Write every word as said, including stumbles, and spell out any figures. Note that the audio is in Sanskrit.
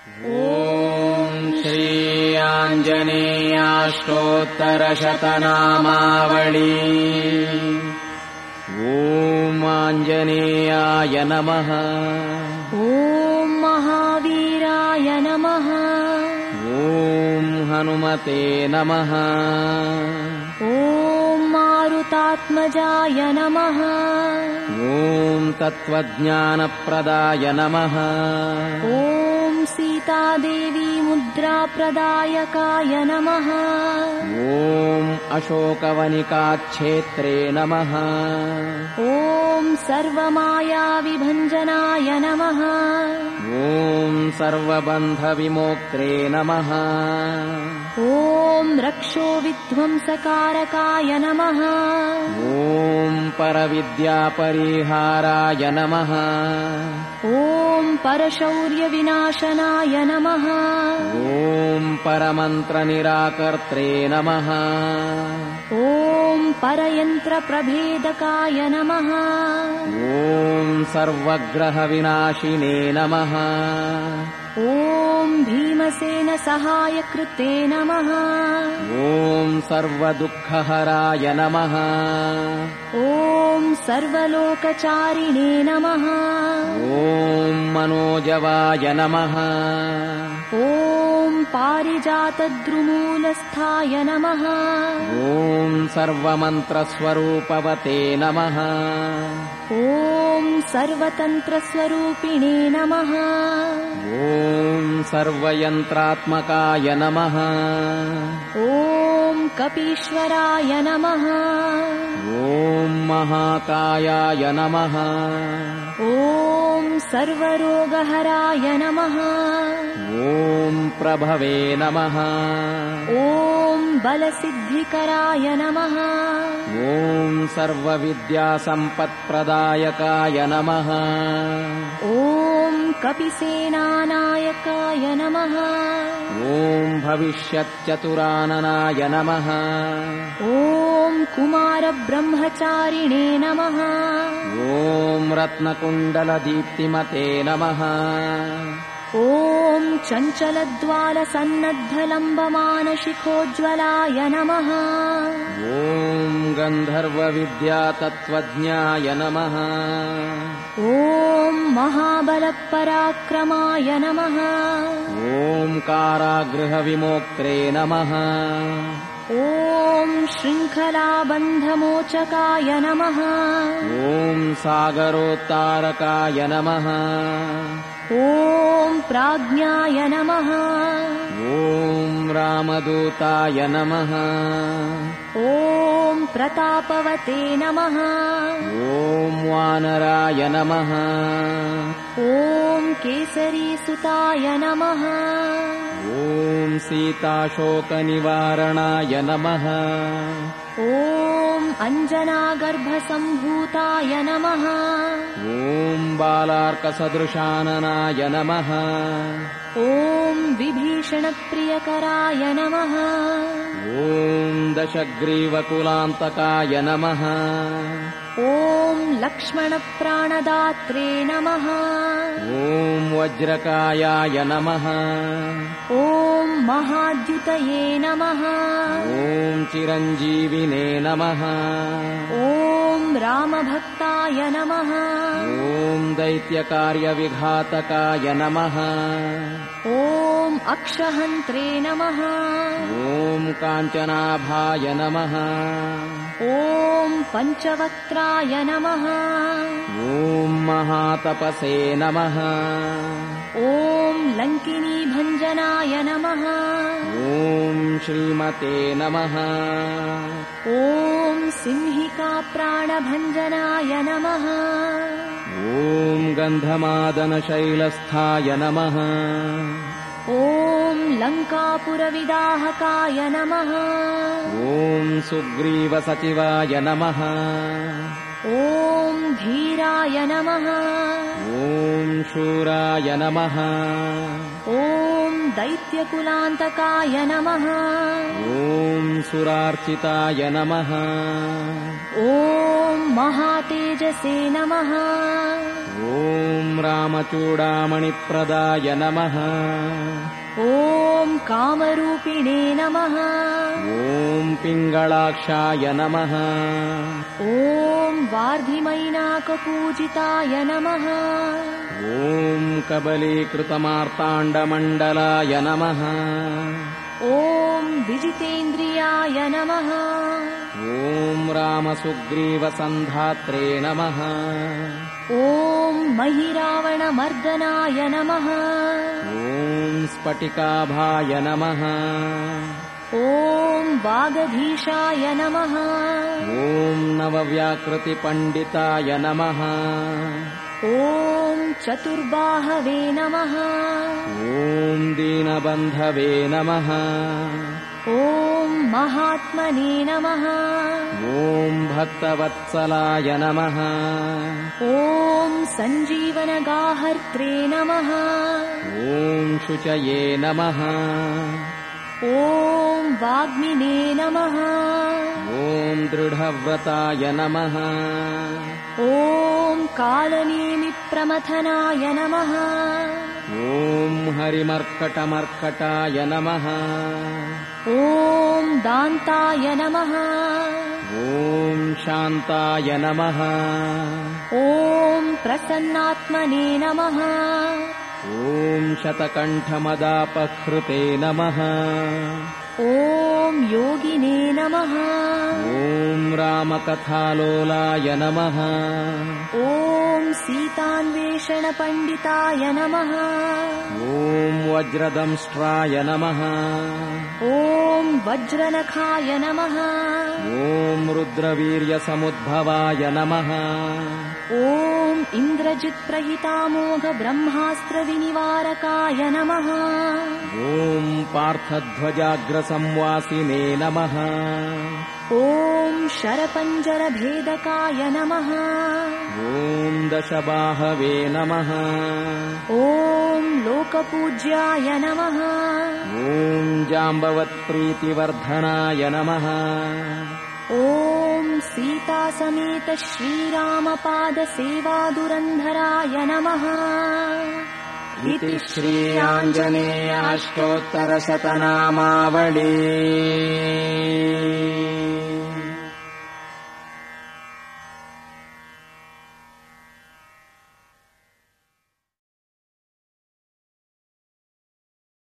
ॐ श्री आञ्जनेयाष्टोत्तरशतनामावळी। ॐ आञ्जनेयाय नमः। ॐ महावीराय नमः। ॐ हनुमते नमः। ॐ मारुतात्मजाय नमः। ॐ तत्त्वज्ञानप्रदाय नमः। ॐ सीतादेवी मुद्राप्रदायकाय नमः। ॐ अशोकवनिकाक्षेत्रे नमः। ॐ सर्वमायाविभञ्जनाय नमः। ॐ सर्वबन्धविमोक्त्रे नमः। ॐ रक्षोविध्वंसकारकाय नमः। ॐ परविद्यापरिहाराय नमः। ॐ परशौर्यविनाशनाय नमः। ॐ परमन्त्रनिराकर्त्रे नमः। ॐ परयन्त्रप्रभेदकाय नमः। ॐ सर्वग्रहविनाशिने नमः। ॐ भीमसेनसहायकृते नमः। ॐ सर्वदुःखहराय नमः। ॐ सर्वलोकचारिणे नमः। ॐ मनोजवाय नमः। ॐ पारिजातद्रुमूलस्थाय नमः। ॐ सर्वमन्त्रस्वरूपवते नमः। ॐ सर्वतन्त्रस्वरूपिणे नमः। ॐ सर्वयन्त्रात्मकाय नमः। ॐ कपीश्वराय नमः। ॐ महाकायाय नमः। ॐ सर्वरोगहराय नमः। ॐ प्रभवे नमः। ॐ बलसिद्धिकराय नमः। ॐ सर्वविद्यासम्पत्प्रदायकाय नमः। ॐ कपिसेनानायकाय नमः। ॐ भविष्यच्चतुराननाय नमः। ॐ कुमारब्रह्मचारिणे नमः। ॐ रत्नकुण्डलदीप्तिमते नमः। ॐ चञ्चलद्वालसन्नद्धलम्बमानशिखोज्ज्वलाय नमः। ॐ गन्धर्वविद्यातत्त्वज्ञाय नमः। ॐ महाबलपराक्रमाय नमः। ॐ कारागृहविमोक्त्रे नमः। ॐ शृङ्खलाबन्धमोचकाय नमः। ॐ सागरोत्तारकाय नमः। ॐ प्राज्ञाय नमः। ॐ रामदूताय नमः। ॐ प्रतापवते नमः। ॐ वानराय नमः। ॐ केसरीसुताय नमः। ॐ सीताशोकनिवारणाय नमः। ॐ अञ्जनागर्भसम्भूताय नमः। ॐ बालार्कसदृशाननाय नमः। ॐ विभीषणप्रियकराय नमः। ॐ दशग्रीवकुलान्तकाय नमः। ॐ लक्ष्मणप्राणदात्रे नमः। ॐ वज्रकायाय नमः। ॐ महाद्युतये नमः। ॐ चिरञ्जीविने नमः। ॐ रामभक्ताय नमः। ॐ दैत्यकार्यविघातकाय नमः। ॐ अक्षहन्त्रे नमः। ॐ काञ्चनाभाय नमः। ॐ पञ्चवक्त्राय नमः। ॐ महातपसे नमः। ॐ लङ्किनीभञ्जनाय नमः। ॐ श्रीमते नमः। ॐ सिंहिकाप्राणभञ्जनाय नमः। ॐ गन्धमादनशैलस्थाय नमः। ॐ लङ्कापुरविदाहकाय नमः। ॐ सुग्रीवसचिवाय नमः। ॐ धीराय नमः। ॐ शूराय नमः। ॐ दैत्यकुलान्तकाय नमः। ॐ सुरार्चिताय नमः। ॐ महातेजसे नमः। ॐ रामचूडामणिप्रदाय नमः। ॐ कामरूपिणे नमः। ॐ पिङ्गलाक्षाय नमः। ॐ वार्धिमैनाकपूजिताय नमः। ॐ कबलीकृतमार्ताण्डमण्डलाय नमः। ॐ विजितेन्द्रियाय नमः। ॐ रामसुग्रीवसन्धात्रे नमः। ॐ महिरावणमर्दनाय नमः। ॐ स्फटिकाभाय नमः। ॐ वागधीशाय नमः। ॐ नवव्याकृतिपण्डिताय नमः। ॐ चतुर्बाहवे नमः। ॐ दीनबन्धवे नमः। ॐ महात्मने नमः। ॐ भक्तवत्सलाय नमः। ॐ सञ्जीवनगाहर्त्रे नमः। ॐ शुचये नमः। ॐ वाग्मिने नमः। ॐ दृढव्रताय नमः। ॐ कालनेमिप्रमथनाय नमः। ॐ हरिमर्कटमर्कटाय नमः। ॐ दान्ताय नमः। ॐ शान्ताय नमः। ॐ प्रसन्नात्मने नमः। ॐ शतकण्ठमदापहृते नमः। ॐ योगिने नमः। ॐ रामकथालोलाय नमः। ॐ सीतान्वेषणपण्डिताय नमः। ॐ वज्रदंष्ट्राय नमः। ॐ वज्रनखाय नमः। ॐ रुद्रवीर्यसमुद्भवाय नमः। ॐ इन्द्रजित्प्रहितामोघब्रह्मास्त्रविनिवारकाय नमः। ॐ पार्थध्वजाग्रसंवासिने नमः। ॐ शरपञ्जरभेदकाय नमः। ॐ दशबाहवे नमः। ॐ लोकपूज्याय नमः। ॐ जाम्बवत्प्रीतिवर्धनाय नमः। ॐ सीतासमेत श्रीरामपादसेवादुरन्धराय नमः। इति श्री आञ्जनेयाष्टोत्तरशतनामावली।